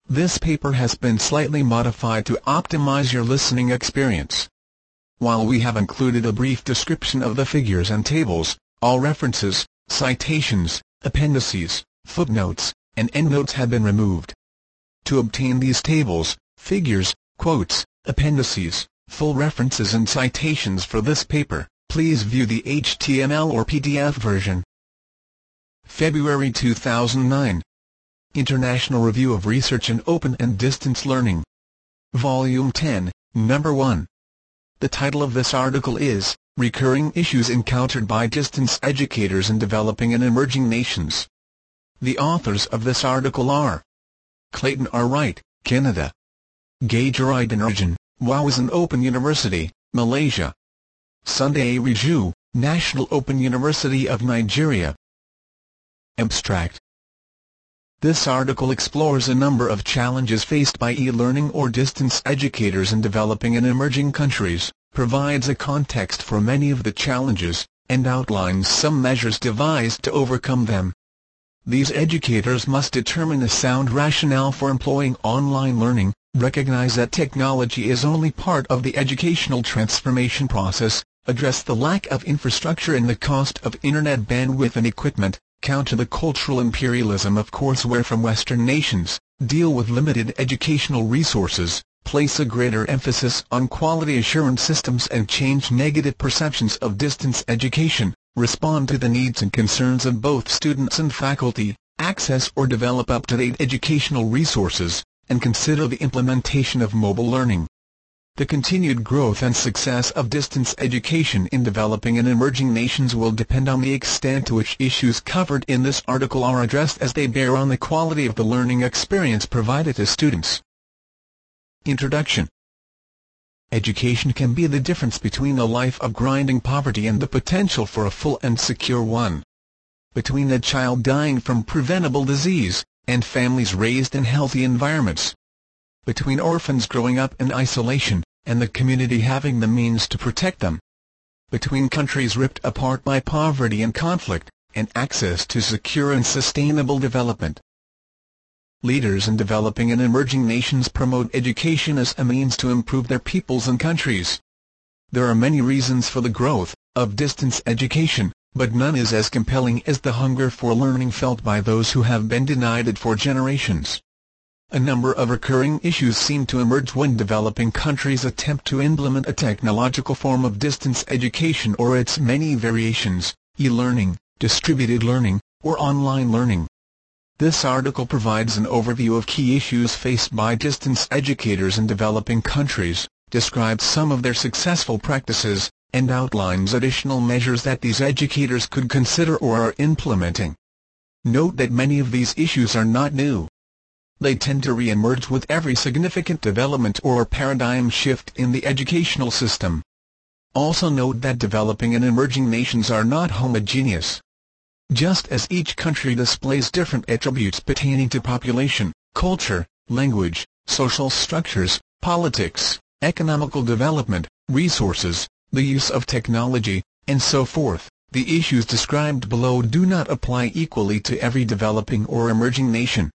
This paper has been slightly modified to optimize your listening experience. While we have included a brief description of the figures and tables, all references, citations, appendices, footnotes, and endnotes have been removed. To obtain these tables, figures, quotes, appendices, full references and citations for this paper, please view the HTML or PDF version. February 2009. International Review of Research in Open and Distance Learning. Volume 10, Number 1. The title of this article is, Recurring Issues Encountered by Distance Educators in Developing and Emerging Nations. The authors of this article are Clayton R. Wright, Canada. Gajar Aydinurjan, Wawasan Open University, Malaysia. Sunday Raju, National Open University of Nigeria. Abstract. This article explores a number of challenges faced by e-learning or distance educators in developing and emerging countries, provides a context for many of the challenges, and outlines some measures devised to overcome them. These educators must determine a sound rationale for employing online learning, recognize that technology is only part of the educational transformation process, address the lack of infrastructure and the cost of internet bandwidth and equipment, counter the cultural imperialism of courseware from Western nations, deal with limited educational resources, place a greater emphasis on quality assurance systems and change negative perceptions of distance education, respond to the needs and concerns of both students and faculty, access or develop up-to-date educational resources, and consider the implementation of mobile learning. The continued growth and success of distance education in developing and emerging nations will depend on the extent to which issues covered in this article are addressed as they bear on the quality of the learning experience provided to students. Introduction. Education can be the difference between a life of grinding poverty and the potential for a full and secure one. Between a child dying from preventable disease, and families raised in healthy environments. Between orphans growing up in isolation, and the community having the means to protect them. Between countries ripped apart by poverty and conflict, and access to secure and sustainable development. Leaders in developing and emerging nations promote education as a means to improve their peoples and countries. There are many reasons for the growth of distance education, but none is as compelling as the hunger for learning felt by those who have been denied it for generations. A number of recurring issues seem to emerge when developing countries attempt to implement a technological form of distance education or its many variations, e-learning, distributed learning, or online learning. This article provides an overview of key issues faced by distance educators in developing countries, describes some of their successful practices, and outlines additional measures that these educators could consider or are implementing. Note that many of these issues are not new. They tend to re-emerge with every significant development or paradigm shift in the educational system. Also note that developing and emerging nations are not homogeneous. Just as each country displays different attributes pertaining to population, culture, language, social structures, politics, economical development, resources, the use of technology, and so forth, the issues described below do not apply equally to every developing or emerging nation.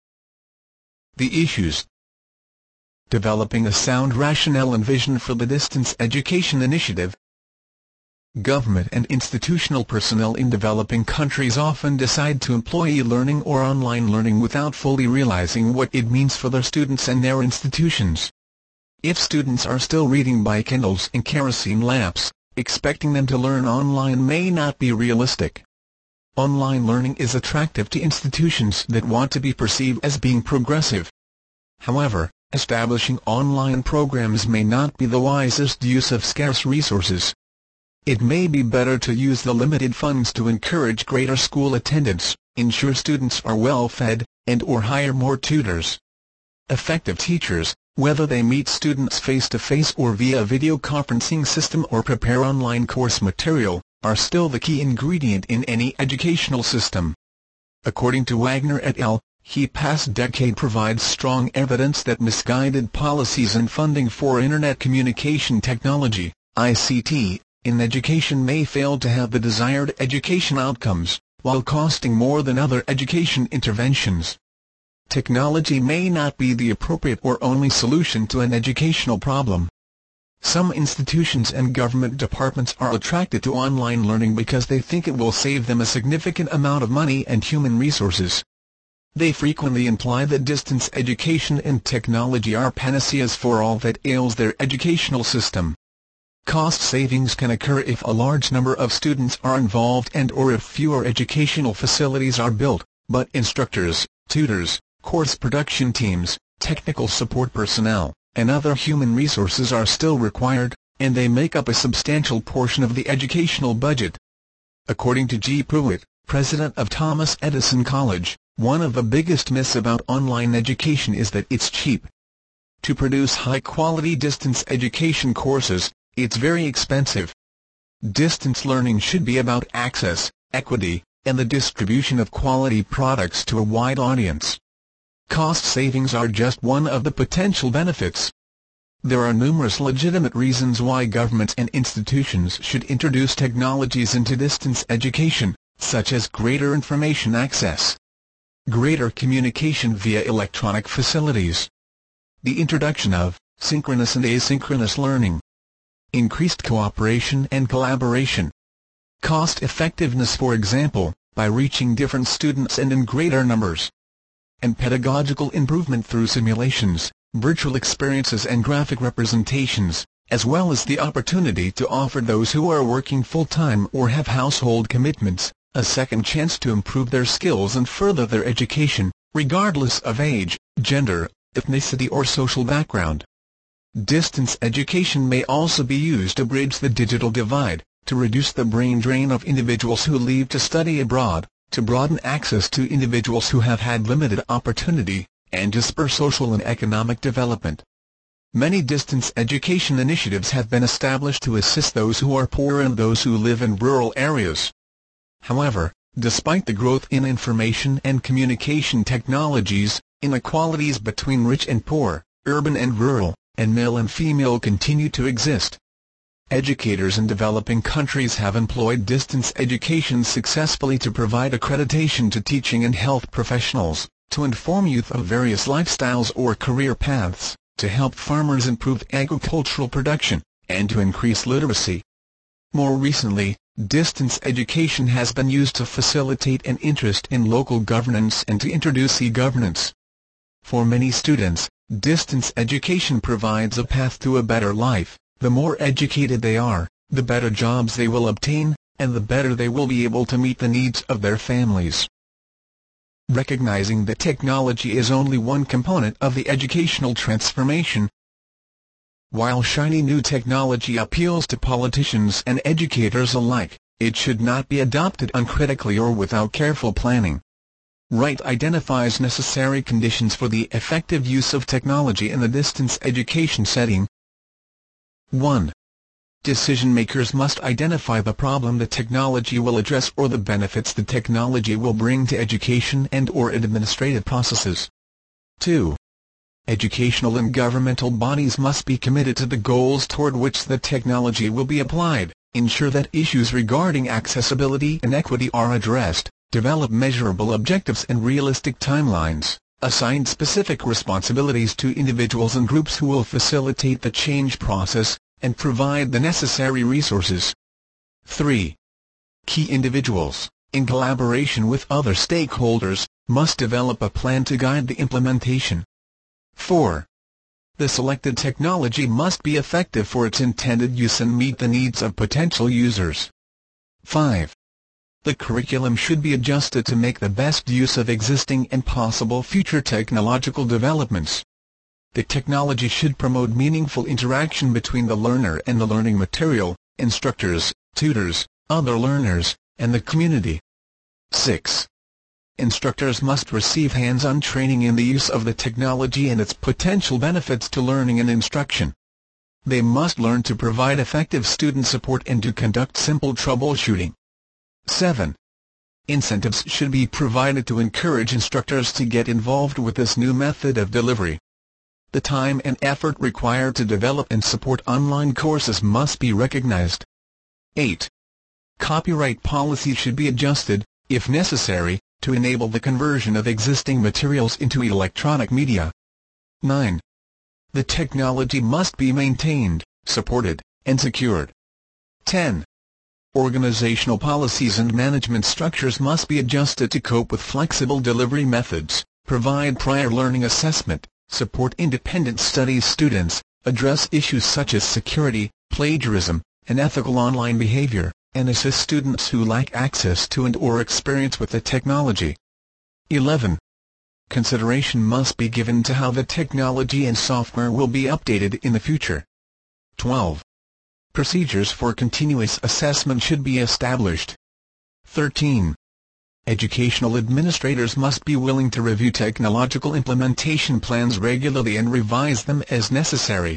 The issues. Developing a sound rationale and vision for the Distance Education Initiative. Government and institutional personnel in developing countries often decide to employ e-learning or online learning without fully realizing what it means for their students and their institutions. If students are still reading by Kindles and kerosene lamps, expecting them to learn online may not be realistic. Online learning is attractive to institutions that want to be perceived as being progressive. However, establishing online programs may not be the wisest use of scarce resources. It may be better to use the limited funds to encourage greater school attendance, ensure students are well fed, and/or hire more tutors. Effective teachers, whether they meet students face-to-face or via a video conferencing system or prepare online course material, are still the key ingredient in any educational system. According to Wagner et al., the past decade provides strong evidence that misguided policies and funding for Internet communication technology, ICT, in education may fail to have the desired education outcomes, while costing more than other education interventions. technology may not be the appropriate or only solution to an educational problem. Some institutions and government departments are attracted to online learning because they think it will save them a significant amount of money and human resources. They frequently imply that distance education and technology are panaceas for all that ails their educational system. Cost savings can occur if a large number of students are involved and/or if fewer educational facilities are built, but instructors, tutors, course production teams, technical support personnel, and other human resources are still required, and they make up a substantial portion of the educational budget. According to G. Pruitt, president of Thomas Edison College, one of the biggest myths about online education is that it's cheap. To produce high-quality distance education courses, it's very expensive. Distance learning should be about access, equity, and the distribution of quality products to a wide audience. Cost savings are just one of the potential benefits. There are numerous legitimate reasons why governments and institutions should introduce technologies into distance education, such as greater information access, greater communication via electronic facilities, the introduction of synchronous and asynchronous learning, increased cooperation and collaboration, cost-effectiveness, for example, by reaching different students and in greater numbers, and pedagogical improvement through simulations, virtual experiences and graphic representations, as well as the opportunity to offer those who are working full-time or have household commitments a second chance to improve their skills and further their education, regardless of age, gender, ethnicity or social background. Distance education may also be used to bridge the digital divide, to reduce the brain drain of individuals who leave to study abroad, to broaden access to individuals who have had limited opportunity, and to spur social and economic development. Many distance education initiatives have been established to assist those who are poor and those who live in rural areas. However, despite the growth in information and communication technologies, inequalities between rich and poor, urban and rural, and male and female continue to exist. Educators in developing countries have employed distance education successfully to provide accreditation to teaching and health professionals, to inform youth of various lifestyles or career paths, to help farmers improve agricultural production, and to increase literacy. More recently, distance education has been used to facilitate an interest in local governance and to introduce e-governance. For many students, distance education provides a path to a better life. The more educated they are, the better jobs they will obtain, and the better they will be able to meet the needs of their families. Recognizing that technology is only one component of the educational transformation. While shiny new technology appeals to politicians and educators alike, it should not be adopted uncritically or without careful planning. Wright identifies necessary conditions for the effective use of technology in the distance education setting. 1. Decision-makers must identify the problem the technology will address or the benefits the technology will bring to education and/or administrative processes. 2. Educational and governmental bodies must be committed to the goals toward which the technology will be applied, ensure that issues regarding accessibility and equity are addressed, develop measurable objectives and realistic timelines, assign specific responsibilities to individuals and groups who will facilitate the change process, and provide the necessary resources. 3. Key individuals, in collaboration with other stakeholders, must develop a plan to guide the implementation. 4. The selected technology must be effective for its intended use and meet the needs of potential users. 5. The curriculum should be adjusted to make the best use of existing and possible future technological developments. The technology should promote meaningful interaction between the learner and the learning material, instructors, tutors, other learners, and the community. 6. Instructors must receive hands-on training in the use of the technology and its potential benefits to learning and instruction. They must learn to provide effective student support and to conduct simple troubleshooting. 7. Incentives should be provided to encourage instructors to get involved with this new method of delivery. The time and effort required to develop and support online courses must be recognized. 8. Copyright policy should be adjusted, if necessary, to enable the conversion of existing materials into electronic media. 9. The technology must be maintained, supported, and secured. 10. Organizational policies and management structures must be adjusted to cope with flexible delivery methods, provide prior learning assessment, support independent studies students, address issues such as security, plagiarism, and ethical online behavior, and assist students who lack access to and/or experience with the technology. 11. Consideration must be given to how the technology and software will be updated in the future. 12. Procedures for continuous assessment should be established. 13. Educational administrators must be willing to review technological implementation plans regularly and revise them as necessary.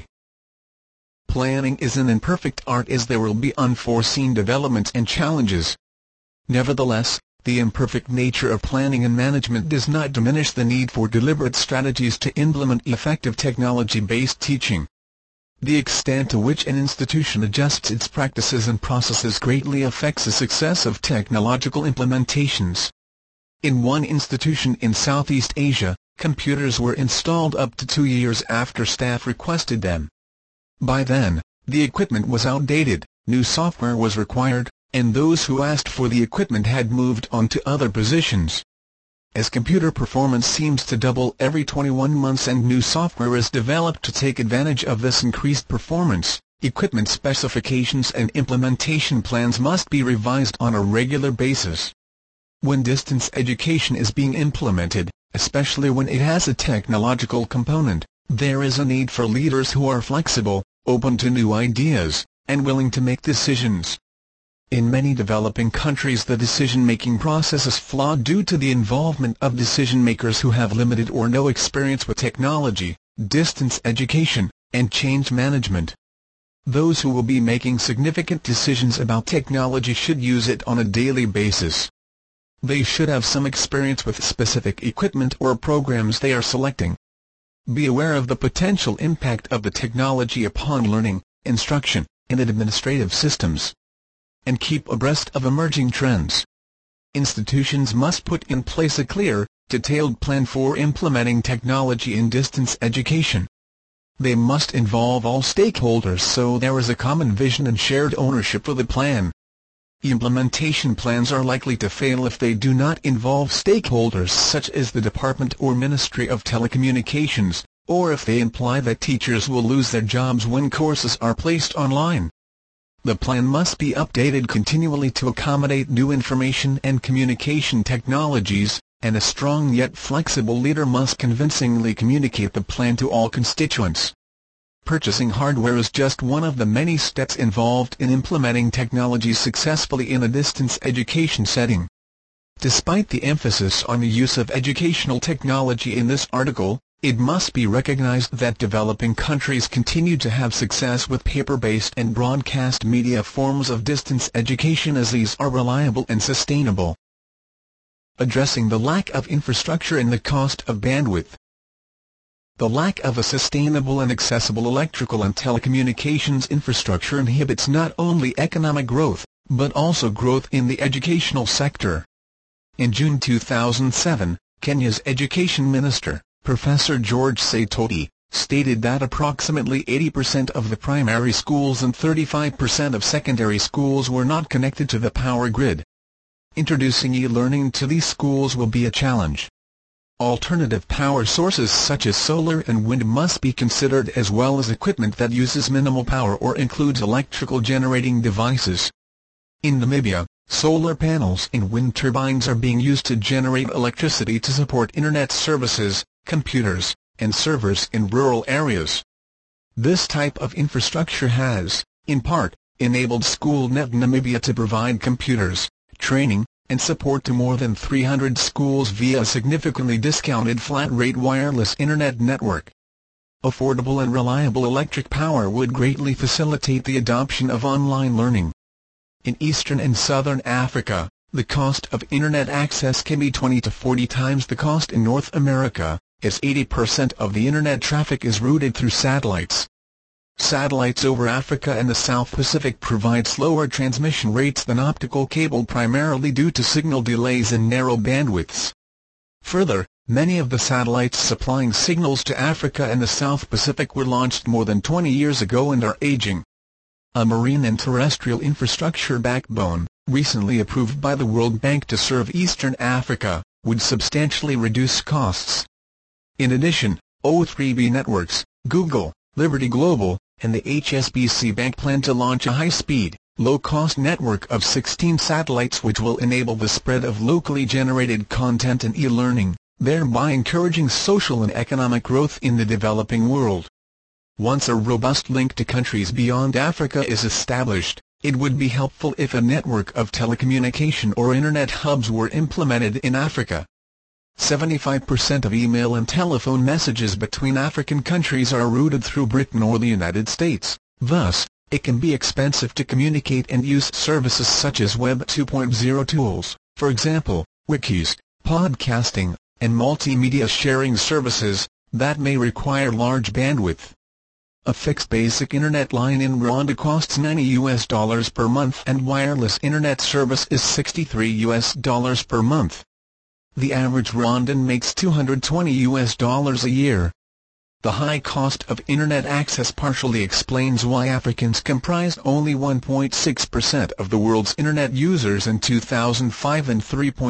Planning is an imperfect art as there will be unforeseen developments and challenges. Nevertheless, the imperfect nature of planning and management does not diminish the need for deliberate strategies to implement effective technology-based teaching. The extent to which an institution adjusts its practices and processes greatly affects the success of technological implementations. In one institution in Southeast Asia, computers were installed up to 2 years after staff requested them. By then, the equipment was outdated, new software was required, and those who asked for the equipment had moved on to other positions. As computer performance seems to double every 21 months and new software is developed to take advantage of this increased performance, equipment specifications and implementation plans must be revised on a regular basis. When distance education is being implemented, especially when it has a technological component, there is a need for leaders who are flexible, open to new ideas, and willing to make decisions. In many developing countries the decision-making process is flawed due to the involvement of decision-makers who have limited or no experience with technology, distance education, and change management. Those who will be making significant decisions about technology should use it on a daily basis. They should have some experience with specific equipment or programs they are selecting. Be aware of the potential impact of the technology upon learning, instruction, and administrative systems, and keep abreast of emerging trends. Institutions must put in place a clear, detailed plan for implementing technology in distance education. They must involve all stakeholders so there is a common vision and shared ownership for the plan. Implementation plans are likely to fail if they do not involve stakeholders such as the Department or Ministry of Telecommunications, or if they imply that teachers will lose their jobs when courses are placed online. The plan must be updated continually to accommodate new information and communication technologies, and a strong yet flexible leader must convincingly communicate the plan to all constituents. Purchasing hardware is just one of the many steps involved in implementing technology successfully in a distance education setting. Despite the emphasis on the use of educational technology in this article, it must be recognized that developing countries continue to have success with paper-based and broadcast media forms of distance education as these are reliable and sustainable. Addressing the lack of infrastructure and the cost of bandwidth. The lack of a sustainable and accessible electrical and telecommunications infrastructure inhibits not only economic growth, but also growth in the educational sector. In June 2007, Kenya's Education Minister, Professor George Saitoti, stated that approximately 80% of the primary schools and 35% of secondary schools were not connected to the power grid. Introducing e-learning to these schools will be a challenge. Alternative power sources such as solar and wind must be considered as well as equipment that uses minimal power or includes electrical generating devices. In Namibia, solar panels and wind turbines are being used to generate electricity to support internet services, computers, and servers in rural areas. This type of infrastructure has, in part, enabled SchoolNet Namibia to provide computers, training, and support to more than 300 schools via a significantly discounted flat-rate wireless internet network. Affordable and reliable electric power would greatly facilitate the adoption of online learning. In Eastern and Southern Africa, the cost of internet access can be 20 to 40 times the cost in North America, as 80% of the internet traffic is routed through satellites. Satellites over Africa and the South Pacific provide slower transmission rates than optical cable, primarily due to signal delays and narrow bandwidths. Further, many of the satellites supplying signals to Africa and the South Pacific were launched more than 20 years ago and are aging. A marine and terrestrial infrastructure backbone, recently approved by the World Bank to serve Eastern Africa, would substantially reduce costs. In addition, O3B Networks, Google, Liberty Global, and the HSBC Bank plan to launch a high-speed, low-cost network of 16 satellites which will enable the spread of locally generated content and e-learning, thereby encouraging social and economic growth in the developing world. Once a robust link to countries beyond Africa is established, it would be helpful if a network of telecommunication or internet hubs were implemented in Africa. 75% of email and telephone messages between African countries are routed through Britain or the United States. Thus, it can be expensive to communicate and use services such as Web 2.0 tools, for example, wikis, podcasting, and multimedia sharing services, that may require large bandwidth. A fixed basic internet line in Rwanda costs $90 per month and wireless internet service is $63 per month. The average Rwandan makes $220 a year. The high cost of internet access partially explains why Africans comprised only 1.6% of the world's internet users in 2005 and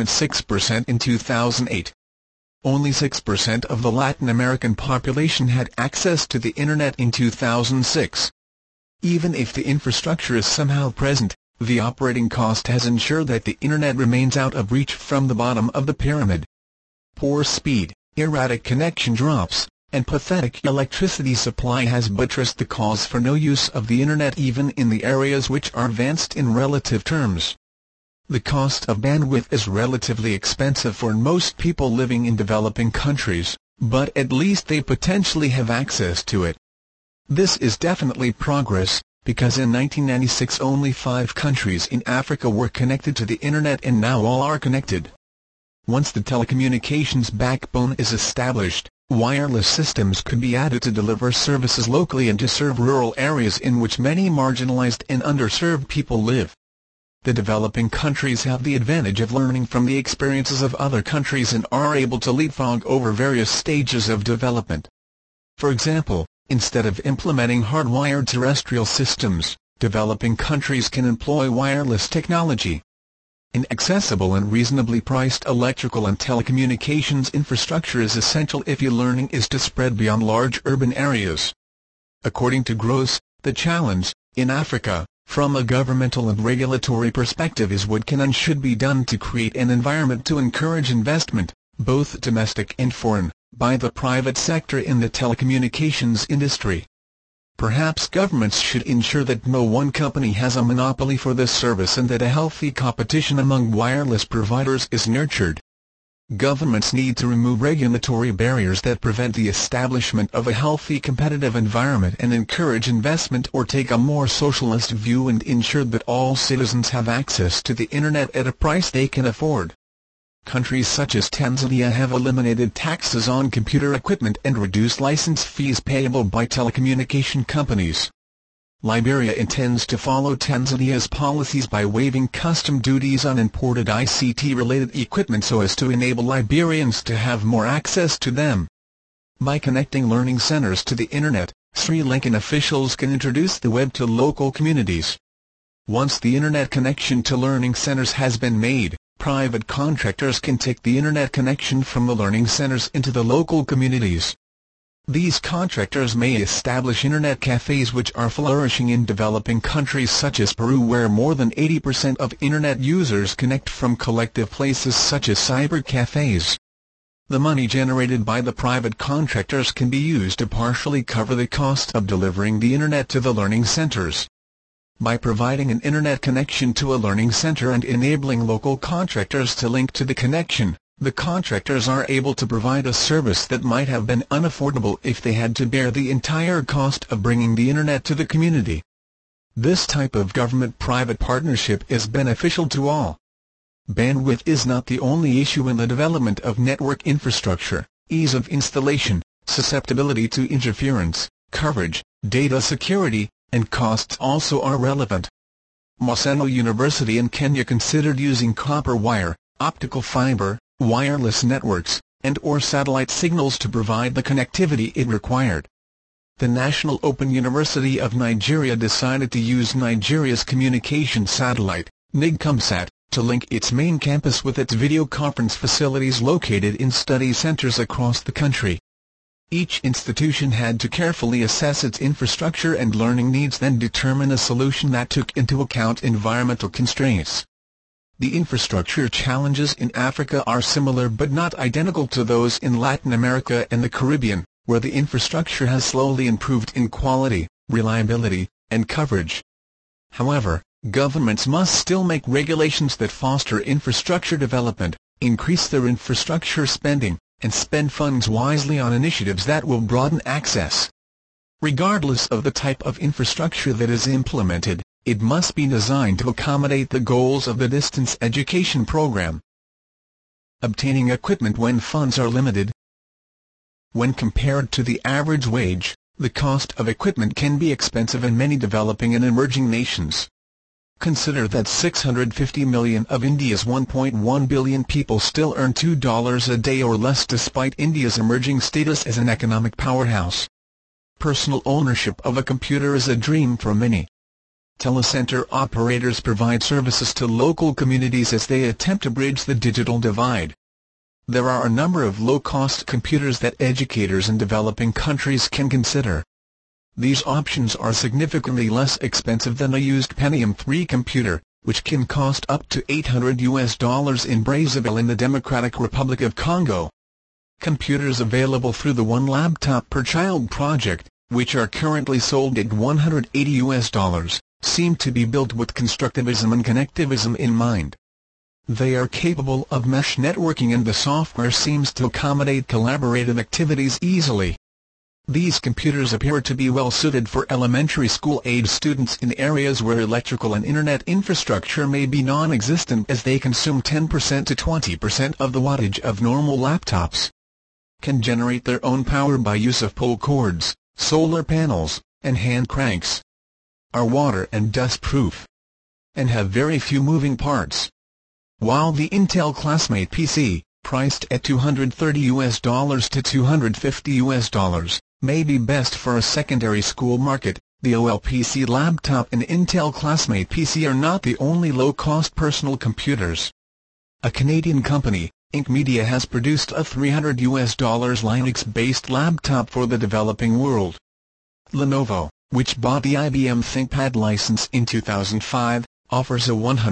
3.6% in 2008. Only 6% of the Latin American population had access to the internet in 2006. Even if the infrastructure is somehow present, the operating cost has ensured that the internet remains out of reach from the bottom of the pyramid. Poor speed, erratic connection drops, and pathetic electricity supply has buttressed the cause for no use of the internet even in the areas which are advanced in relative terms. The cost of bandwidth is relatively expensive for most people living in developing countries, but at least they potentially have access to it. This is definitely progress, because in 1996 only 5 countries in Africa were connected to the internet and now all are connected. Once the telecommunications backbone is established, wireless systems could be added to deliver services locally and to serve rural areas in which many marginalized and underserved people live. The developing countries have the advantage of learning from the experiences of other countries and are able to leapfrog over various stages of development. For example, instead of implementing hardwired terrestrial systems, developing countries can employ wireless technology. An accessible and reasonably priced electrical and telecommunications infrastructure is essential if e-learning is to spread beyond large urban areas. According to Gross, the challenge, in Africa, from a governmental and regulatory perspective is what can and should be done to create an environment to encourage investment, both domestic and foreign, by the private sector in the telecommunications industry. Perhaps governments should ensure that no one company has a monopoly for this service and that a healthy competition among wireless providers is nurtured. Governments need to remove regulatory barriers that prevent the establishment of a healthy competitive environment and encourage investment, or take a more socialist view and ensure that all citizens have access to the internet at a price they can afford. Countries such as Tanzania have eliminated taxes on computer equipment and reduced license fees payable by telecommunication companies. Liberia intends to follow Tanzania's policies by waiving custom duties on imported ICT-related equipment so as to enable Liberians to have more access to them. By connecting learning centers to the internet, Sri Lankan officials can introduce the web to local communities. Once the internet connection to learning centers has been made, private contractors can take the internet connection from the learning centers into the local communities. These contractors may establish internet cafes, which are flourishing in developing countries such as Peru, where more than 80% of internet users connect from collective places such as cyber cafes. The money generated by the private contractors can be used to partially cover the cost of delivering the internet to the learning centers. By providing an internet connection to a learning center and enabling local contractors to link to the connection, the contractors are able to provide a service that might have been unaffordable if they had to bear the entire cost of bringing the internet to the community. This type of government-private partnership is beneficial to all. Bandwidth is not the only issue in the development of network infrastructure. Ease of installation, susceptibility to interference, coverage, data security, and costs also are relevant. Maseno University in Kenya considered using copper wire, optical fiber, wireless networks, and/or satellite signals to provide the connectivity it required. The National Open University of Nigeria decided to use Nigeria's communication satellite, NIGCOMSAT, to link its main campus with its video conference facilities located in study centers across the country. Each institution had to carefully assess its infrastructure and learning needs, then determine a solution that took into account environmental constraints. The infrastructure challenges in Africa are similar but not identical to those in Latin America and the Caribbean, where the infrastructure has slowly improved in quality, reliability, and coverage. However, governments must still make regulations that foster infrastructure development, increase their infrastructure spending, and spend funds wisely on initiatives that will broaden access. Regardless of the type of infrastructure that is implemented, it must be designed to accommodate the goals of the distance education program. Obtaining equipment when funds are limited. When compared to the average wage, the cost of equipment can be expensive in many developing and emerging nations. Consider that 650 million of India's 1.1 billion people still earn $2 a day or less despite India's emerging status as an economic powerhouse. Personal ownership of a computer is a dream for many. Telecenter operators provide services to local communities as they attempt to bridge the digital divide. There are a number of low-cost computers that educators in developing countries can consider. These options are significantly less expensive than a used Pentium 3 computer, which can cost up to $800 in Brazzaville in the Democratic Republic of Congo. Computers available through the One Laptop Per Child project, which are currently sold at $180, seem to be built with constructivism and connectivism in mind. They are capable of mesh networking and the software seems to accommodate collaborative activities easily. These computers appear to be well suited for elementary school-age students in areas where electrical and internet infrastructure may be non-existent, as they consume 10% to 20% of the wattage of normal laptops. Can generate their own power by use of pull cords, solar panels, and hand cranks. Are water and dust proof. And have very few moving parts. While the Intel Classmate PC, priced at $230 to $250, may be best for a secondary school market, the OLPC laptop and Intel Classmate PC are not the only low-cost personal computers. A Canadian company, Inc. Media, has produced a $300 Linux-based laptop for the developing world. Lenovo, which bought the IBM ThinkPad license in 2005, offers a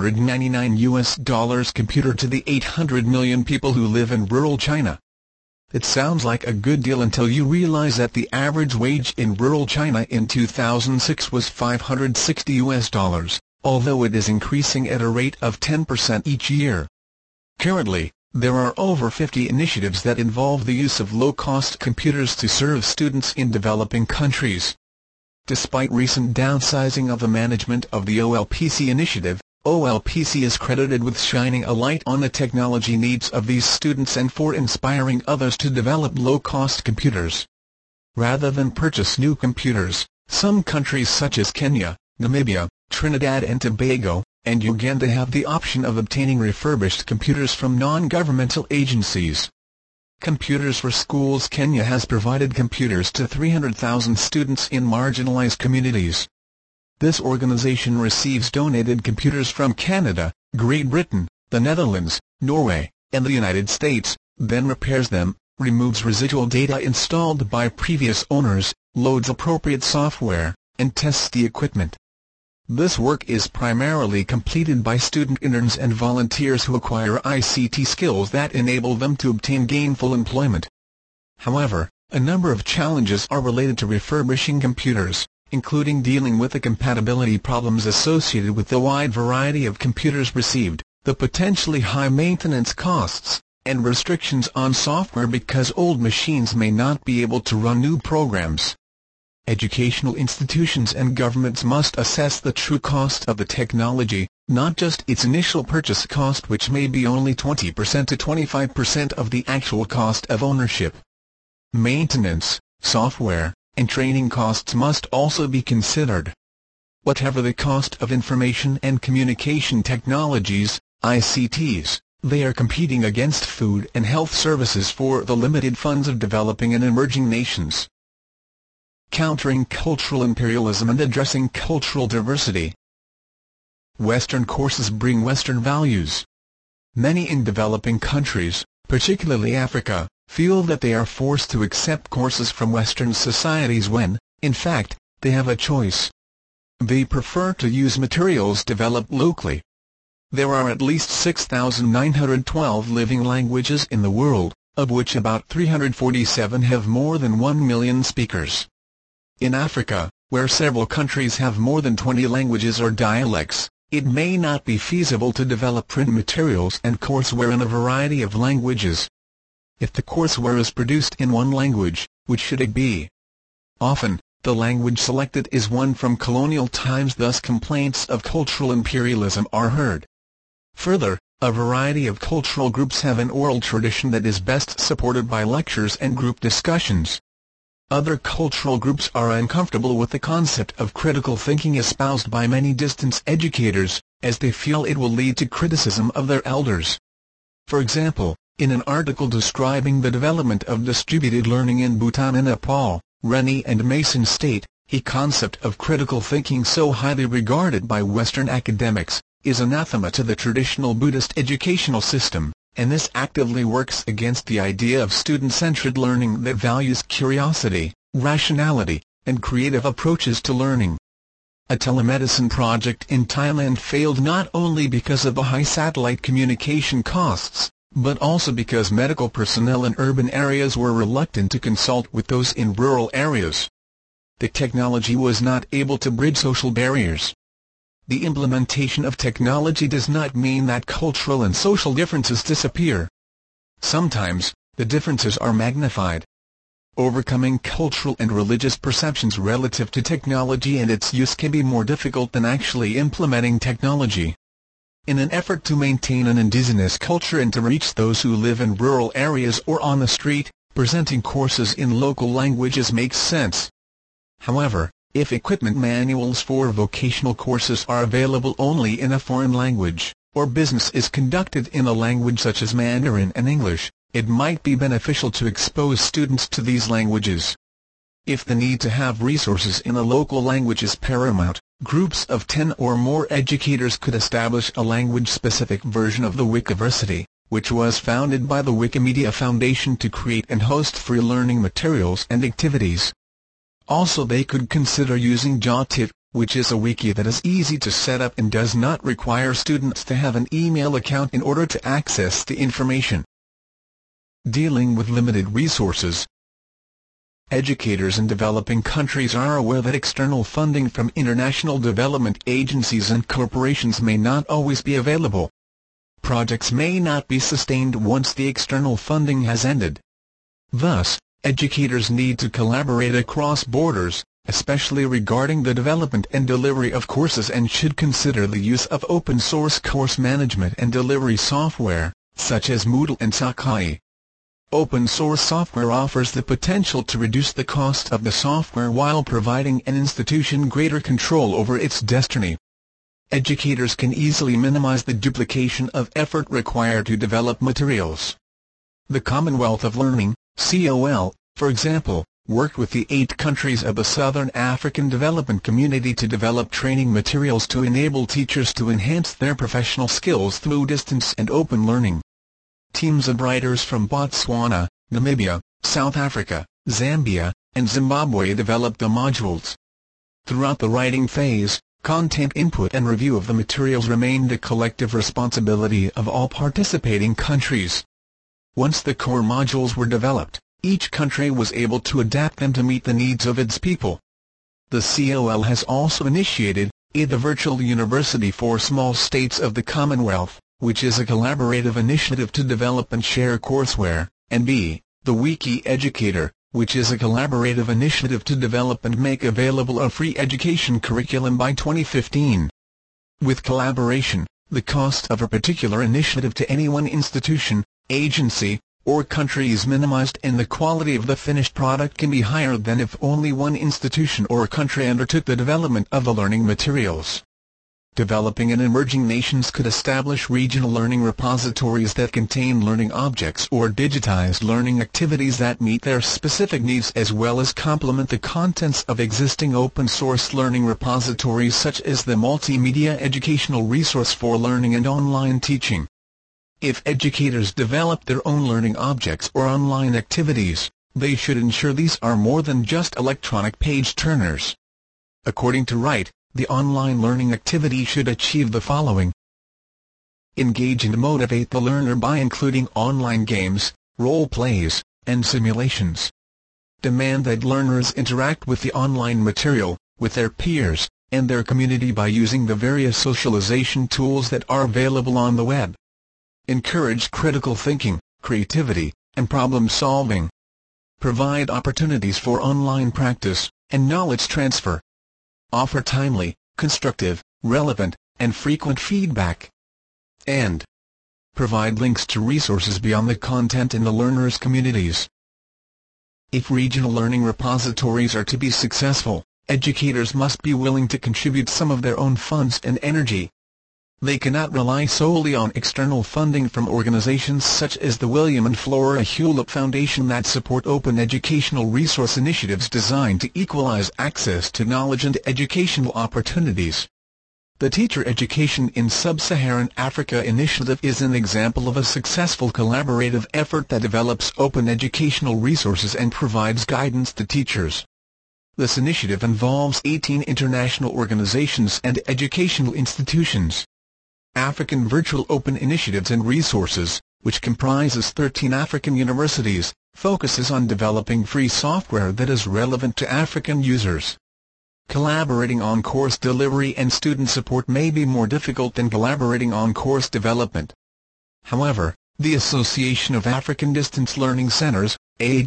$199 computer to the 800 million people who live in rural China. It sounds like a good deal until you realize that the average wage in rural China in 2006 was $560, although it is increasing at a rate of 10% each year. Currently, there are over 50 initiatives that involve the use of low-cost computers to serve students in developing countries. Despite recent downsizing of the management of the OLPC initiative, OLPC is credited with shining a light on the technology needs of these students and for inspiring others to develop low-cost computers. Rather than purchase new computers, some countries such as Kenya, Namibia, Trinidad and Tobago, and Uganda have the option of obtaining refurbished computers from non-governmental agencies. Computers for Schools Kenya has provided computers to 300,000 students in marginalized communities. This organization receives donated computers from Canada, Great Britain, the Netherlands, Norway, and the United States, then repairs them, removes residual data installed by previous owners, loads appropriate software, and tests the equipment. This work is primarily completed by student interns and volunteers who acquire ICT skills that enable them to obtain gainful employment. However, a number of challenges are related to refurbishing computers, including dealing with the compatibility problems associated with the wide variety of computers received, the potentially high maintenance costs, and restrictions on software because old machines may not be able to run new programs. Educational institutions and governments must assess the true cost of the technology, not just its initial purchase cost, which may be only 20% to 25% of the actual cost of ownership. Maintenance, software, and training costs must also be considered. Whatever the cost of information and communication technologies, ICTs, they are competing against food and health services for the limited funds of developing and emerging nations. Countering cultural imperialism and addressing cultural diversity. Western courses bring Western values. Many in developing countries, particularly Africa, feel that they are forced to accept courses from Western societies when, in fact, they have a choice. They prefer to use materials developed locally. There are at least 6,912 living languages in the world, of which about 347 have more than 1 million speakers. In Africa, where several countries have more than 20 languages or dialects, it may not be feasible to develop print materials and courseware in a variety of languages. If the courseware is produced in one language, which should it be? Often, the language selected is one from colonial times, thus complaints of cultural imperialism are heard. Further, a variety of cultural groups have an oral tradition that is best supported by lectures and group discussions. Other cultural groups are uncomfortable with the concept of critical thinking espoused by many distance educators, as they feel it will lead to criticism of their elders. For example, in an article describing the development of distributed learning in Bhutan and Nepal, Rennie and Mason state, the concept of critical thinking so highly regarded by Western academics, is anathema to the traditional Buddhist educational system, and this actively works against the idea of student-centered learning that values curiosity, rationality, and creative approaches to learning. A telemedicine project in Thailand failed not only because of the high satellite communication costs, but also because medical personnel in urban areas were reluctant to consult with those in rural areas. The technology was not able to bridge social barriers. The implementation of technology does not mean that cultural and social differences disappear. Sometimes, the differences are magnified. Overcoming cultural and religious perceptions relative to technology and its use can be more difficult than actually implementing technology. In an effort to maintain an indigenous culture and to reach those who live in rural areas or on the street, presenting courses in local languages makes sense. However, if equipment manuals for vocational courses are available only in a foreign language, or business is conducted in a language such as Mandarin and English, it might be beneficial to expose students to these languages. If the need to have resources in a local language is paramount, groups of 10 or more educators could establish a language-specific version of the Wikiversity, which was founded by the Wikimedia Foundation to create and host free learning materials and activities. Also, they could consider using Jawtip, which is a wiki that is easy to set up and does not require students to have an email account in order to access the information. Dealing with limited resources. Educators in developing countries are aware that external funding from international development agencies and corporations may not always be available. Projects may not be sustained once the external funding has ended. Thus, educators need to collaborate across borders, especially regarding the development and delivery of courses, and should consider the use of open-source course management and delivery software, such as Moodle and Sakai. Open-source software offers the potential to reduce the cost of the software while providing an institution greater control over its destiny. Educators can easily minimize the duplication of effort required to develop materials. The Commonwealth of Learning, COL, for example, worked with the 8 countries of the Southern African Development Community to develop training materials to enable teachers to enhance their professional skills through distance and open learning. Teams of writers from Botswana, Namibia, South Africa, Zambia, and Zimbabwe developed the modules. Throughout the writing phase, content input and review of the materials remained the collective responsibility of all participating countries. Once the core modules were developed, each country was able to adapt them to meet the needs of its people. The COL has also initiated the Virtual University for Small States of the Commonwealth, which is a collaborative initiative to develop and share courseware, and the Wiki Educator, which is a collaborative initiative to develop and make available a free education curriculum by 2015. With collaboration, the cost of a particular initiative to any one institution, agency, or country is minimized and the quality of the finished product can be higher than if only one institution or country undertook the development of the learning materials. Developing and emerging nations could establish regional learning repositories that contain learning objects or digitized learning activities that meet their specific needs as well as complement the contents of existing open-source learning repositories such as the Multimedia Educational Resource for Learning and Online Teaching. If educators develop their own learning objects or online activities, they should ensure these are more than just electronic page-turners. According to Wright, the online learning activity should achieve the following: engage and motivate the learner by including online games, role plays, and simulations. Demand that learners interact with the online material, with their peers, and their community by using the various socialization tools that are available on the web. Encourage critical thinking, creativity, and problem-solving. Provide opportunities for online practice and knowledge transfer. Offer timely, constructive, relevant, and frequent feedback. And provide links to resources beyond the content in the learners' communities. If regional learning repositories are to be successful, educators must be willing to contribute some of their own funds and energy. They cannot rely solely on external funding from organizations such as the William and Flora Hewlett Foundation that support open educational resource initiatives designed to equalize access to knowledge and educational opportunities. The Teacher Education in Sub-Saharan Africa initiative is an example of a successful collaborative effort that develops open educational resources and provides guidance to teachers. This initiative involves 18 international organizations and educational institutions. African Virtual Open Initiatives and Resources, which comprises 13 African universities, focuses on developing free software that is relevant to African users. Collaborating on course delivery and student support may be more difficult than collaborating on course development. However, the Association of African Distance Learning Centers,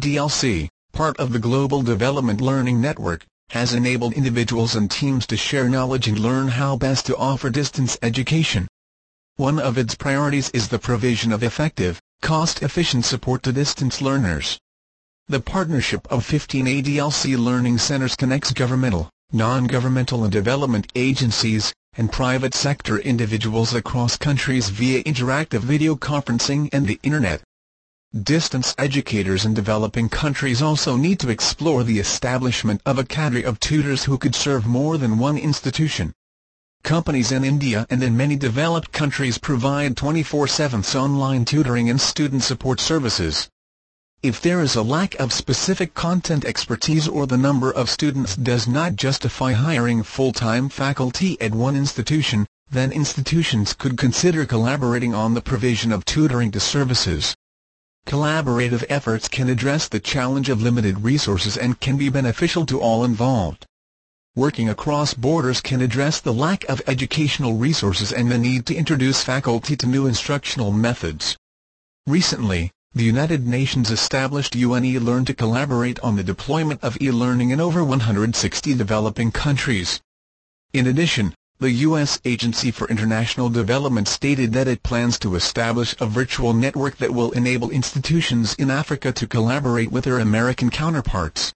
ADLC, part of the Global Development Learning Network, has enabled individuals and teams to share knowledge and learn how best to offer distance education. One of its priorities is the provision of effective, cost-efficient support to distance learners. The partnership of 15 ADLC learning centers connects governmental, non-governmental and development agencies, and private sector individuals across countries via interactive video conferencing and the Internet. Distance educators in developing countries also need to explore the establishment of a cadre of tutors who could serve more than one institution. Companies in India and in many developed countries provide 24/7 online tutoring and student support services. If there is a lack of specific content expertise or the number of students does not justify hiring full-time faculty at one institution, then institutions could consider collaborating on the provision of tutoring to services. Collaborative efforts can address the challenge of limited resources and can be beneficial to all involved. Working across borders can address the lack of educational resources and the need to introduce faculty to new instructional methods. Recently, the United Nations established UN eLearn to collaborate on the deployment of e-learning in over 160 developing countries. In addition, the U.S. Agency for International Development stated that it plans to establish a virtual network that will enable institutions in Africa to collaborate with their American counterparts.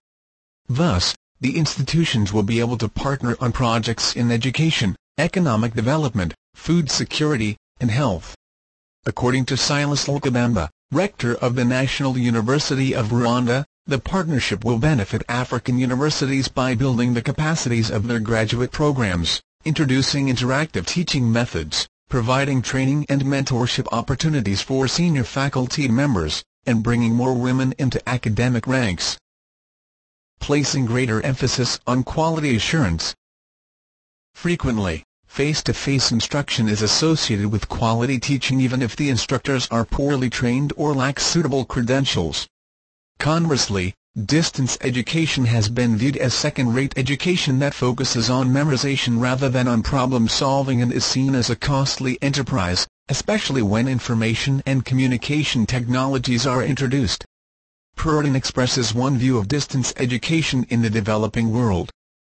Thus, the institutions will be able to partner on projects in education, economic development, food security, and health. According to Silas Lukabamba, rector of the National University of Rwanda, the partnership will benefit African universities by building the capacities of their graduate programs, introducing interactive teaching methods, providing training and mentorship opportunities for senior faculty members, and bringing more women into academic ranks. Placing greater emphasis on quality assurance. Frequently, face-to-face instruction is associated with quality teaching even if the instructors are poorly trained or lack suitable credentials. Conversely, distance education has been viewed as second-rate education that focuses on memorization rather than on problem-solving and is seen as a costly enterprise, especially when information and communication technologies are introduced. Purdon expresses one view of distance education in the developing world.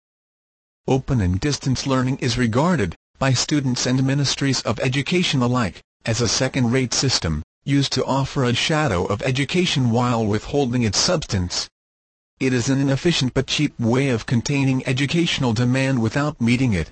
Open and distance learning is regarded, by students and ministries of education alike, as a second-rate system, used to offer a shadow of education while withholding its substance. It is an inefficient but cheap way of containing educational demand without meeting it.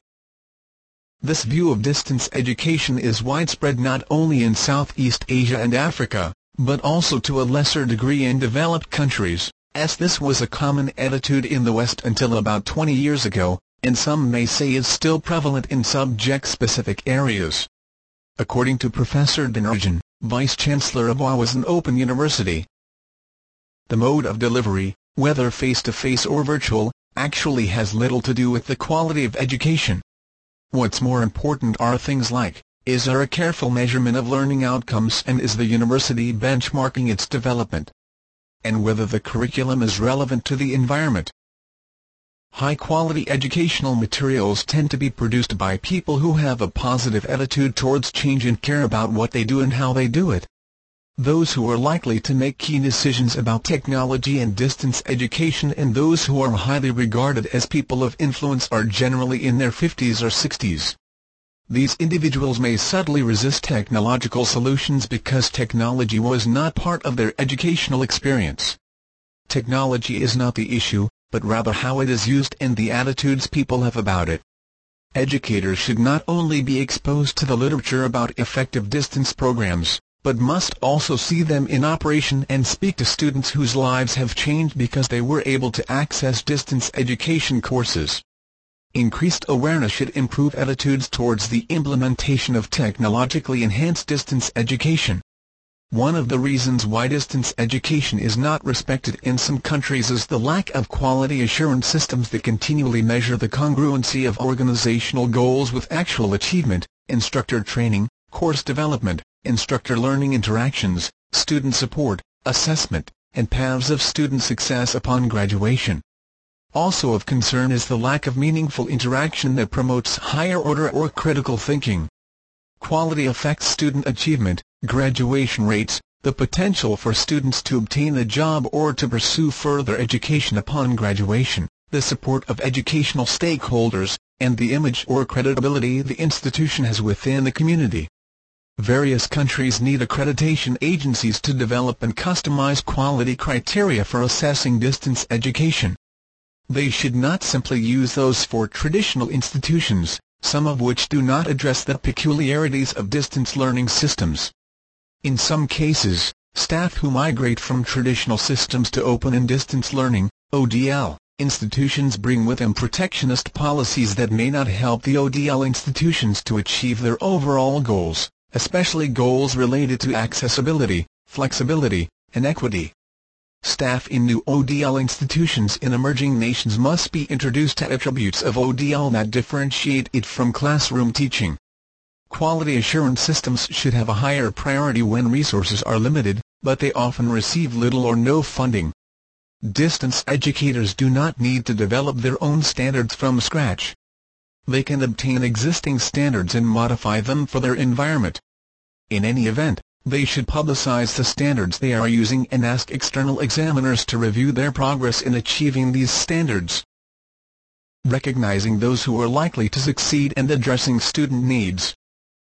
This view of distance education is widespread not only in Southeast Asia and Africa, but also to a lesser degree in developed countries, as this was a common attitude in the West until about 20 years ago, and some may say is still prevalent in subject-specific areas. According to Professor Dhanarjan, Vice-Chancellor of Wawasan Open University, the mode of delivery, whether face-to-face or virtual, actually has little to do with the quality of education. What's more important are things like, is there a careful measurement of learning outcomes and is the university benchmarking its development? And whether the curriculum is relevant to the environment. High-quality educational materials tend to be produced by people who have a positive attitude towards change and care about what they do and how they do it. Those who are likely to make key decisions about technology and distance education and those who are highly regarded as people of influence are generally in their 50s or 60s. These individuals may subtly resist technological solutions because technology was not part of their educational experience. Technology is not the issue, but rather how it is used and the attitudes people have about it. Educators should not only be exposed to the literature about effective distance programs, but must also see them in operation and speak to students whose lives have changed because they were able to access distance education courses. Increased awareness should improve attitudes towards the implementation of technologically enhanced distance education. One of the reasons why distance education is not respected in some countries is the lack of quality assurance systems that continually measure the congruency of organizational goals with actual achievement, instructor training, course development, instructor learning interactions, student support, assessment, and paths of student success upon graduation. Also of concern is the lack of meaningful interaction that promotes higher order or critical thinking. Quality affects student achievement, graduation rates, the potential for students to obtain a job or to pursue further education upon graduation, the support of educational stakeholders, and the image or credibility the institution has within the community. Various countries need accreditation agencies to develop and customize quality criteria for assessing distance education. They should not simply use those for traditional institutions, some of which do not address the peculiarities of distance learning systems. In some cases, staff who migrate from traditional systems to open and distance learning (ODL) institutions bring with them protectionist policies that may not help the ODL institutions to achieve their overall goals, especially goals related to accessibility, flexibility, and equity. Staff in new ODL institutions in emerging nations must be introduced to attributes of ODL that differentiate it from classroom teaching. Quality assurance systems should have a higher priority when resources are limited, but they often receive little or no funding. Distance educators do not need to develop their own standards from scratch. They can obtain existing standards and modify them for their environment. In any event, they should publicize the standards they are using and ask external examiners to review their progress in achieving these standards. Recognizing those who are likely to succeed and addressing student needs.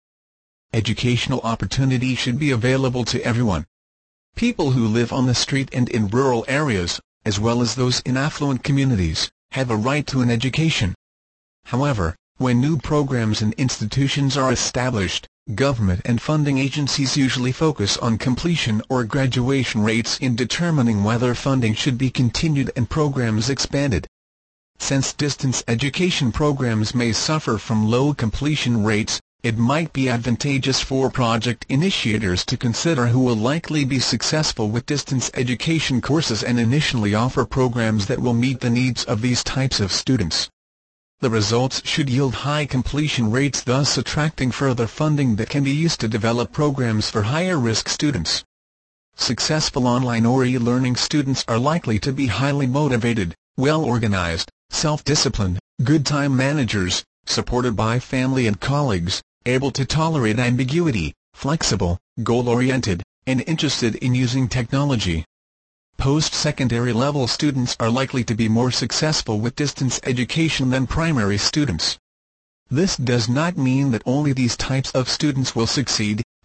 Educational opportunity should be available to everyone. People who live on the street and in rural areas, as well as those in affluent communities, have a right to an education. However, when new programs and institutions are established, government and funding agencies usually focus on completion or graduation rates in determining whether funding should be continued and programs expanded. Since distance education programs may suffer from low completion rates, it might be advantageous for project initiators to consider who will likely be successful with distance education courses and initially offer programs that will meet the needs of these types of students. The results should yield high completion rates, thus attracting further funding that can be used to develop programs for higher-risk students. Successful online or e-learning students are likely to be highly motivated, well-organized, self-disciplined, good time managers, supported by family and colleagues, able to tolerate ambiguity, flexible, goal-oriented, and interested in using technology. Post-secondary level students are likely to be more successful with distance education than primary students. This does not mean that only these types of students will succeed,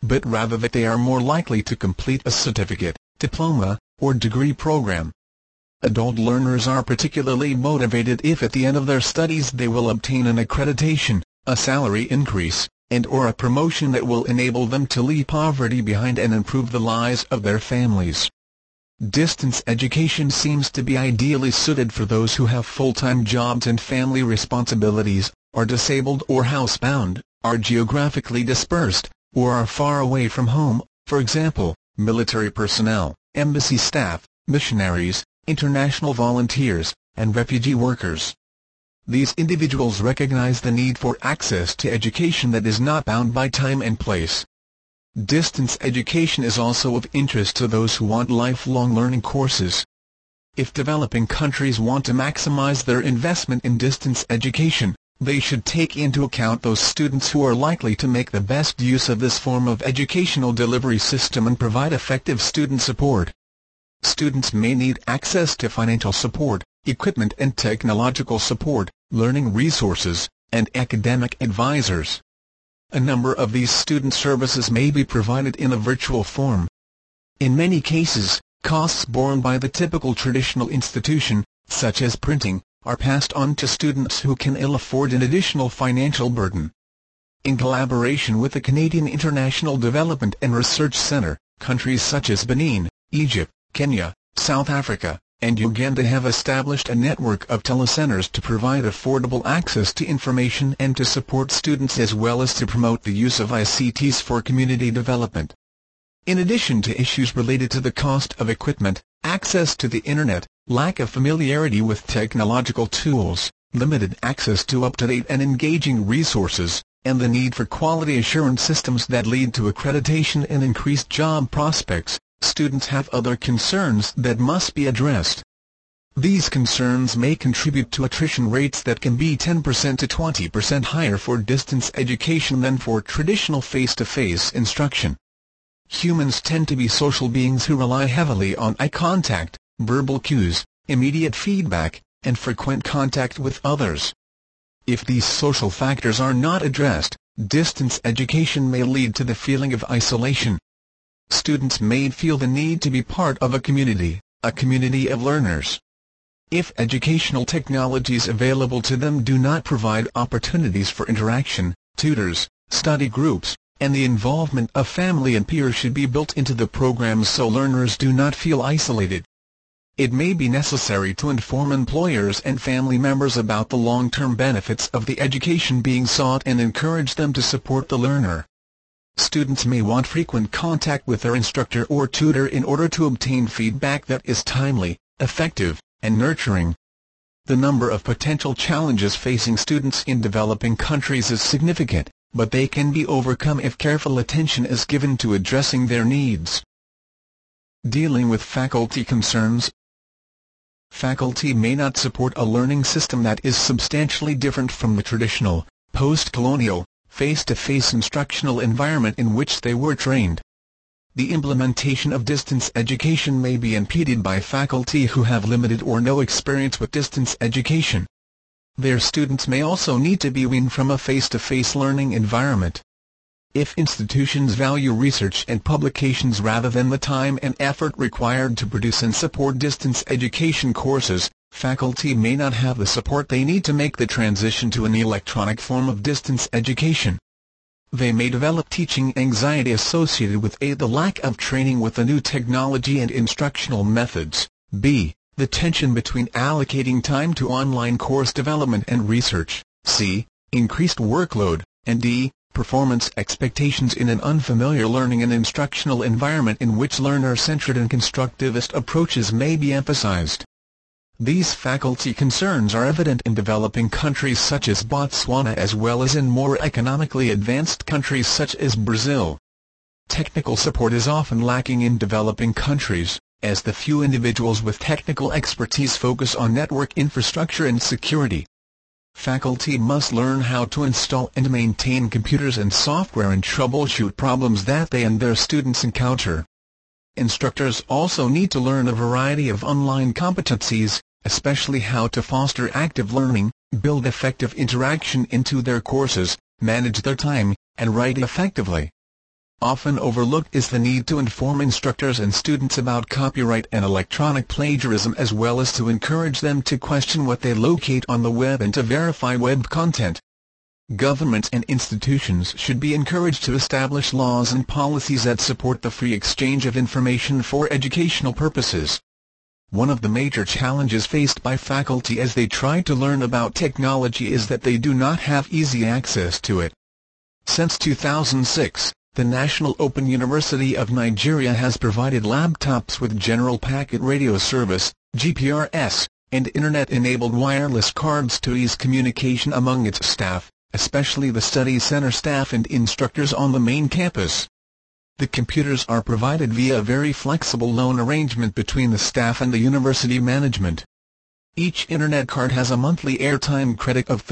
but rather that they are more likely to complete a certificate, diploma, or degree program. Adult learners are particularly motivated if at the end of their studies they will obtain an accreditation, a salary increase, and/or a promotion that will enable them to leave poverty behind and improve the lives of their families. Distance education seems to be ideally suited for those who have full-time jobs and family responsibilities, are disabled or housebound, are geographically dispersed, or are far away from home, for example, military personnel, embassy staff, missionaries, international volunteers, and refugee workers. These individuals recognize the need for access to education that is not bound by time and place. Distance education is also of interest to those who want lifelong learning courses. If developing countries want to maximize their investment in distance education, they should take into account those students who are likely to make the best use of this form of educational delivery system and provide effective student support. Students may need access to financial support, equipment and technological support, learning resources, and academic advisors. A number of these student services may be provided in a virtual form. In many cases, costs borne by the typical traditional institution, such as printing, are passed on to students who can ill afford an additional financial burden. In collaboration with the Canadian International Development and Research Centre, countries such as Benin, Egypt, Kenya, South Africa, and Uganda have established a network of telecentres to provide affordable access to information and to support students as well as to promote the use of ICTs for community development. In addition to issues related to the cost of equipment, access to the Internet, lack of familiarity with technological tools, limited access to up-to-date and engaging resources, and the need for quality assurance systems that lead to accreditation and increased job prospects, students have other concerns that must be addressed. These concerns may contribute to attrition rates that can be 10% to 20% higher for distance education than for traditional face-to-face instruction. Humans tend to be social beings who rely heavily on eye contact, verbal cues, immediate feedback, and frequent contact with others. If these social factors are not addressed, distance education may lead to the feeling of isolation. Students may feel the need to be part of a community of learners. If educational technologies available to them do not provide opportunities for interaction, tutors, study groups, and the involvement of family and peers should be built into the programs so learners do not feel isolated. It may be necessary to inform employers and family members about the long-term benefits of the education being sought and encourage them to support the learner. Students may want frequent contact with their instructor or tutor in order to obtain feedback that is timely, effective, and nurturing. The number of potential challenges facing students in developing countries is significant, but they can be overcome if careful attention is given to addressing their needs. Dealing with faculty concerns. Faculty may not support a learning system that is substantially different from the traditional, post-colonial, face-to-face instructional environment in which they were trained. The implementation of distance education may be impeded by faculty who have limited or no experience with distance education. Their students may also need to be weaned from a face-to-face learning environment. If institutions value research and publications rather than the time and effort required to produce and support distance education courses, faculty may not have the support they need to make the transition to an electronic form of distance education. They may develop teaching anxiety associated with a. the lack of training with the new technology and instructional methods, b. the tension between allocating time to online course development and research, c. increased workload, and d. performance expectations in an unfamiliar learning and instructional environment in which learner-centered and constructivist approaches may be emphasized. These faculty concerns are evident in developing countries such as Botswana as well as in more economically advanced countries such as Brazil. Technical support is often lacking in developing countries, as the few individuals with technical expertise focus on network infrastructure and security. Faculty must learn how to install and maintain computers and software and troubleshoot problems that they and their students encounter. Instructors also need to learn a variety of online competencies, especially how to foster active learning, build effective interaction into their courses, manage their time, and write effectively. Often overlooked is the need to inform instructors and students about copyright and electronic plagiarism, as well as to encourage them to question what they locate on the web and to verify web content. Governments and institutions should be encouraged to establish laws and policies that support the free exchange of information for educational purposes. One of the major challenges faced by faculty as they try to learn about technology is that they do not have easy access to it. Since 2006, the National Open University of Nigeria has provided laptops with General Packet Radio Service, GPRS, and Internet-enabled wireless cards to ease communication among its staff, especially the study center staff and instructors on the main campus. The computers are provided via a very flexible loan arrangement between the staff and the university management. Each Internet card has a monthly airtime credit of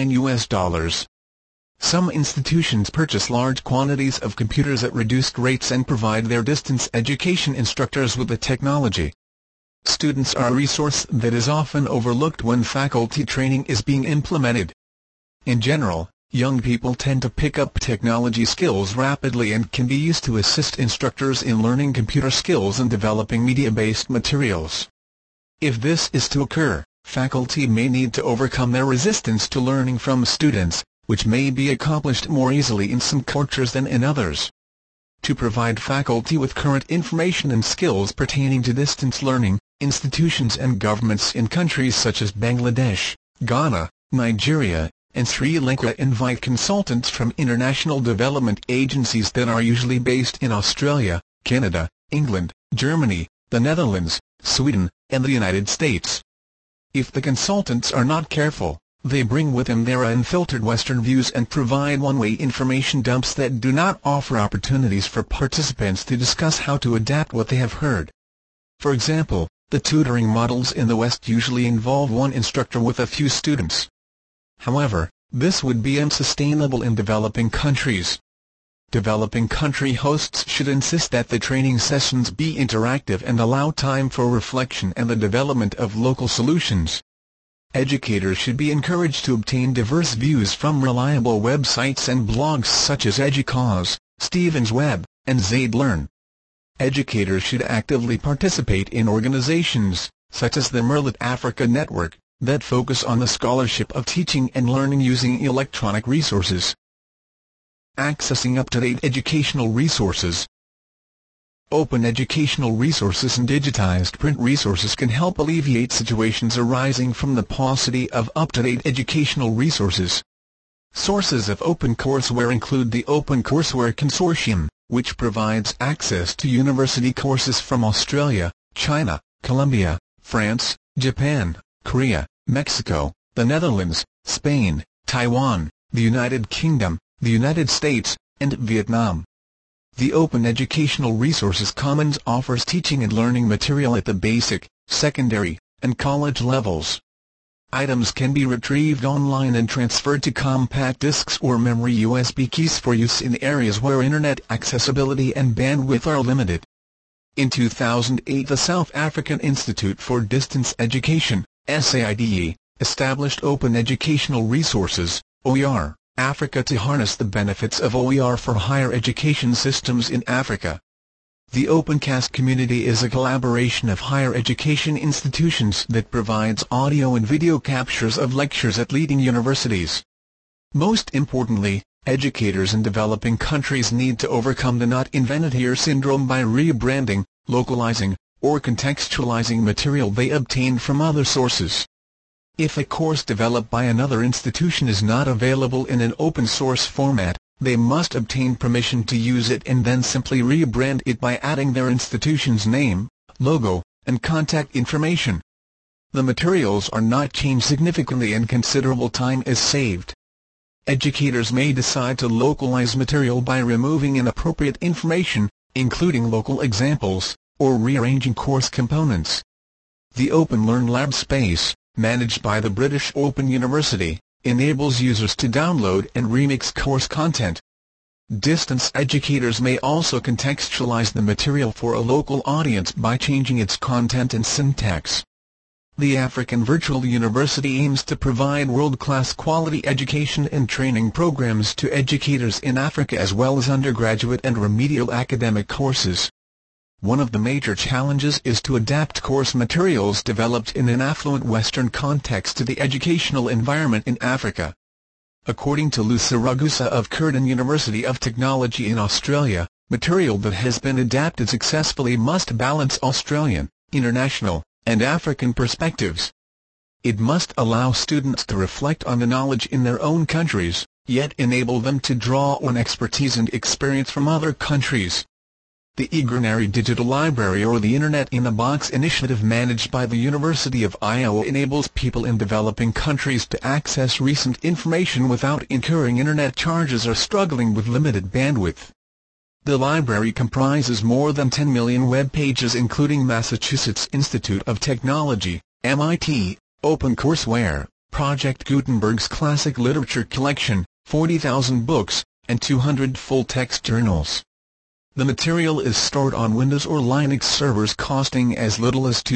$39. Some institutions purchase large quantities of computers at reduced rates and provide their distance education instructors with the technology. Students are a resource that is often overlooked when faculty training is being implemented. In general, young people tend to pick up technology skills rapidly and can be used to assist instructors in learning computer skills and developing media-based materials. If this is to occur, faculty may need to overcome their resistance to learning from students, which may be accomplished more easily in some cultures than in others. To provide faculty with current information and skills pertaining to distance learning, institutions and governments in countries such as Bangladesh, Ghana, Nigeria, and Sri Lanka invite consultants from international development agencies that are usually based in Australia, Canada, England, Germany, the Netherlands, Sweden, and the United States. If the consultants are not careful, they bring with them their unfiltered Western views and provide one-way information dumps that do not offer opportunities for participants to discuss how to adapt what they have heard. For example, the tutoring models in the West usually involve one instructor with a few students. However, this would be unsustainable in developing countries. Developing country hosts should insist that the training sessions be interactive and allow time for reflection and the development of local solutions. Educators should be encouraged to obtain diverse views from reliable websites and blogs such as EDUCAUSE, Stevens Web, and ZadeLearn. Educators should actively participate in organizations, such as the Merlit Africa Network, that focus on the scholarship of teaching and learning using electronic resources. Accessing up-to-date educational resources. Open educational resources and digitized print resources can help alleviate situations arising from the paucity of up-to-date educational resources. Sources of open courseware include the Open Courseware Consortium, which provides access to university courses from Australia, China, Colombia, France, Japan, Korea, Mexico, the Netherlands, Spain, Taiwan, the United Kingdom, the United States, and Vietnam. The Open Educational Resources Commons offers teaching and learning material at the basic, secondary, and college levels. Items can be retrieved online and transferred to compact discs or memory USB keys for use in areas where Internet accessibility and bandwidth are limited. In 2008, the South African Institute for Distance Education, SAIDE, established Open Educational Resources, OER, Africa to harness the benefits of OER for higher education systems in Africa. The OpenCast community is a collaboration of higher education institutions that provides audio and video captures of lectures at leading universities. Most importantly, educators in developing countries need to overcome the not invented here syndrome by rebranding, localizing, or contextualizing material they obtain from other sources. If a course developed by another institution is not available in an open-source format, they must obtain permission to use it and then simply rebrand it by adding their institution's name, logo, and contact information. The materials are not changed significantly and considerable time is saved. Educators may decide to localize material by removing inappropriate information, including local examples, or rearranging course components. The Open Learn Lab space, managed by the British Open University, enables users to download and remix course content. Distance educators may also contextualize the material for a local audience by changing its content and syntax. The African Virtual University aims to provide world-class quality education and training programs to educators in Africa as well as undergraduate and remedial academic courses. One of the major challenges is to adapt course materials developed in an affluent Western context to the educational environment in Africa. According to Lusa Ragusa of Curtin University of Technology in Australia, material that has been adapted successfully must balance Australian, international, and African perspectives. It must allow students to reflect on the knowledge in their own countries, yet enable them to draw on expertise and experience from other countries. The Igranary Digital Library, or the Internet in a Box initiative managed by the University of Iowa, enables people in developing countries to access recent information without incurring Internet charges or struggling with limited bandwidth. The library comprises more than 10 million web pages including Massachusetts Institute of Technology, MIT, OpenCourseWare, Project Gutenberg's classic literature collection, 40,000 books, and 200 full-text journals. The material is stored on Windows or Linux servers costing as little as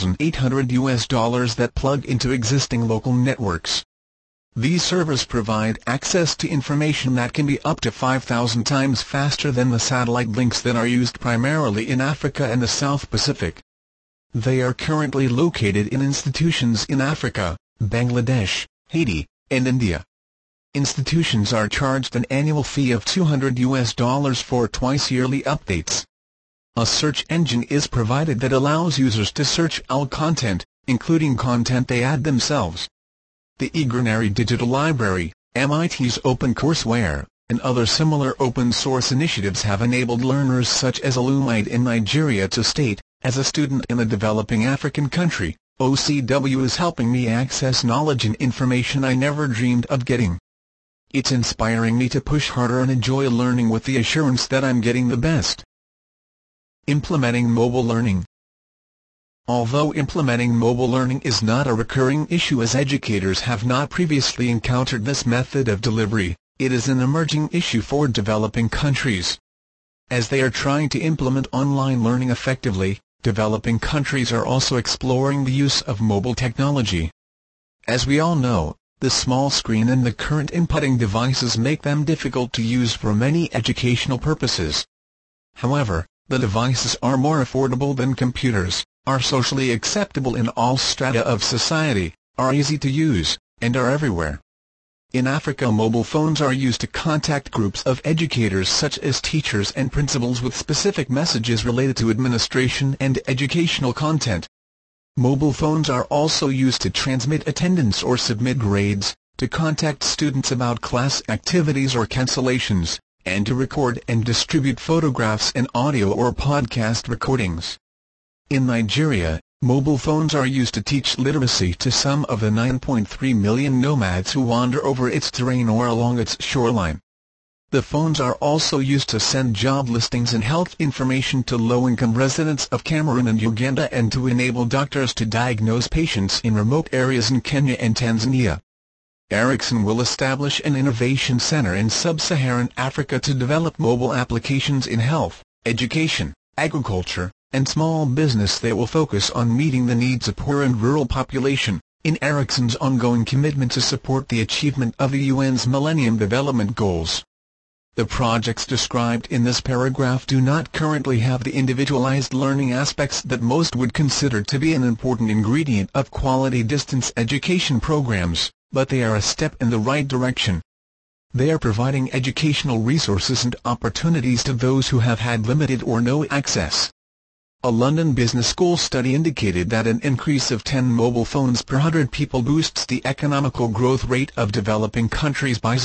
$2,800 that plug into existing local networks. These servers provide access to information that can be up to 5,000 times faster than the satellite links that are used primarily in Africa and the South Pacific. They are currently located in institutions in Africa, Bangladesh, Haiti, and India. Institutions are charged an annual fee of $200 for twice-yearly updates. A search engine is provided that allows users to search all content, including content they add themselves. The Igranary Digital Library, MIT's OpenCourseWare, and other similar open-source initiatives have enabled learners such as Alumide in Nigeria to state, "As a student in a developing African country, OCW is helping me access knowledge and information I never dreamed of getting. It's inspiring me to push harder and enjoy learning with the assurance that I'm getting the best." Implementing mobile learning. Although implementing mobile learning is not a recurring issue as educators have not previously encountered this method of delivery, it is an emerging issue for developing countries. As they are trying to implement online learning effectively, developing countries are also exploring the use of mobile technology. As we all know, the small screen and the current inputting devices make them difficult to use for many educational purposes. However, the devices are more affordable than computers, are socially acceptable in all strata of society, are easy to use, and are everywhere. In Africa, mobile phones are used to contact groups of educators such as teachers and principals with specific messages related to administration and educational content. Mobile phones are also used to transmit attendance or submit grades, to contact students about class activities or cancellations, and to record and distribute photographs and audio or podcast recordings. In Nigeria, mobile phones are used to teach literacy to some of the 9.3 million nomads who wander over its terrain or along its shoreline. The phones are also used to send job listings and health information to low-income residents of Cameroon and Uganda and to enable doctors to diagnose patients in remote areas in Kenya and Tanzania. Ericsson will establish an innovation center in sub-Saharan Africa to develop mobile applications in health, education, agriculture, and small business that will focus on meeting the needs of poor and rural population, in Ericsson's ongoing commitment to support the achievement of the UN's Millennium Development Goals. The projects described in this paragraph do not currently have the individualized learning aspects that most would consider to be an important ingredient of quality distance education programs, but they are a step in the right direction. They are providing educational resources and opportunities to those who have had limited or no access. A London Business School study indicated that an increase of 10 mobile phones per 100 people boosts the economical growth rate of developing countries by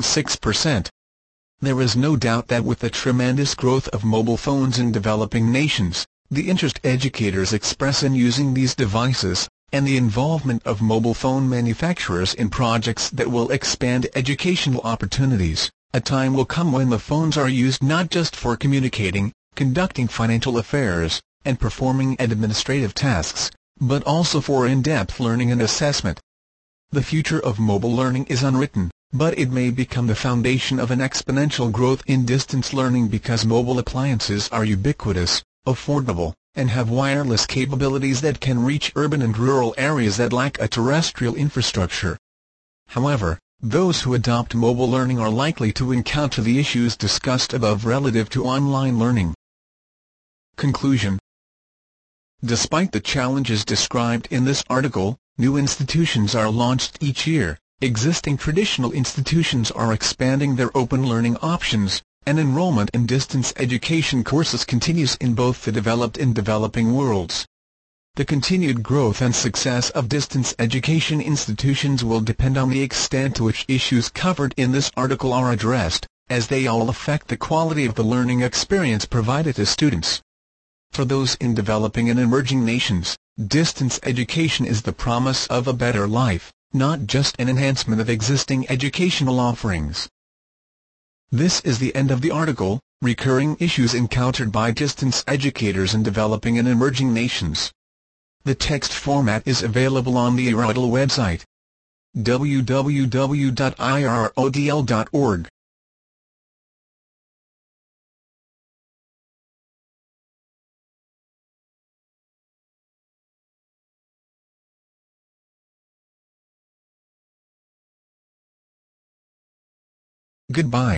0.6%. There is no doubt that with the tremendous growth of mobile phones in developing nations, the interest educators express in using these devices, and the involvement of mobile phone manufacturers in projects that will expand educational opportunities, a time will come when the phones are used not just for communicating, conducting financial affairs, and performing administrative tasks, but also for in-depth learning and assessment. The future of mobile learning is unwritten, but it may become the foundation of an exponential growth in distance learning because mobile appliances are ubiquitous, affordable, and have wireless capabilities that can reach urban and rural areas that lack a terrestrial infrastructure. However, those who adopt mobile learning are likely to encounter the issues discussed above relative to online learning. Conclusion. Despite the challenges described in this article, new institutions are launched each year, existing traditional institutions are expanding their open learning options, and enrollment in distance education courses continues in both the developed and developing worlds. The continued growth and success of distance education institutions will depend on the extent to which issues covered in this article are addressed, as they all affect the quality of the learning experience provided to students. For those in developing and emerging nations, distance education is the promise of a better life, not just an enhancement of existing educational offerings. This is the end of the article, Recurring Issues Encountered by Distance Educators in Developing and Emerging Nations. The text format is available on the IRODL website, www.irodl.org. Goodbye.